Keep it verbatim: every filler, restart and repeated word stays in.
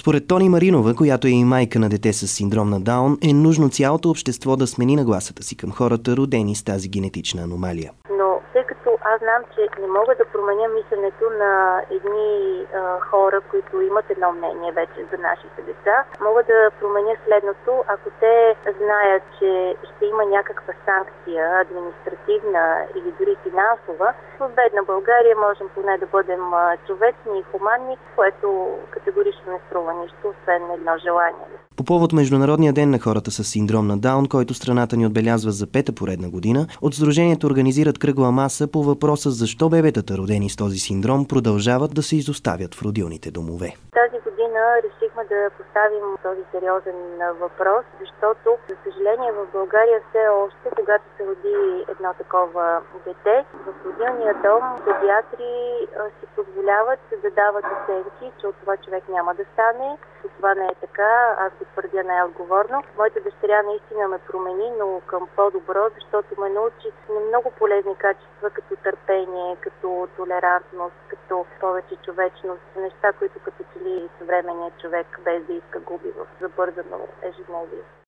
Според Тони Маринова, която е и майка на дете с синдром на Даун, е нужно цялото общество да смени нагласата си към хората, родени с тази генетична аномалия. Но тъй като аз знам, че не мога да променя мисленето на едни а, хора, които имат едно мнение вече за нашите деца, мога да променя следното. Ако те знаят, че ще има някаква санкция, административна или дори финансова, в бедна България можем поне да бъдем а, човечни и хуманни, което категорично не струва нищо, освен едно желание. По повод Международния ден на хората с синдром на Даун, който страната ни отбелязва за пета поредна година, от Сдружението организират кръгла маса по въпроса защо бебетата, родени с този синдром, продължават да се изоставят в родилните домове. Тази година решихме да поставим този сериозен въпрос, защото, за съжаление, в България все още, когато се роди едно такова дете, в родилния дом педиатри си позволяват да дават оценки, че от това човек няма да стане. Че това не е така, аз го твърдя най-отговорно. Моята дъщеря наистина ме промени, но към по-добро, защото ме научи на много полезни качества, като търпение, като толерантност, като повече човечност, неща, които като че ли съвременният човек без да иска губи в забързано ежедневие.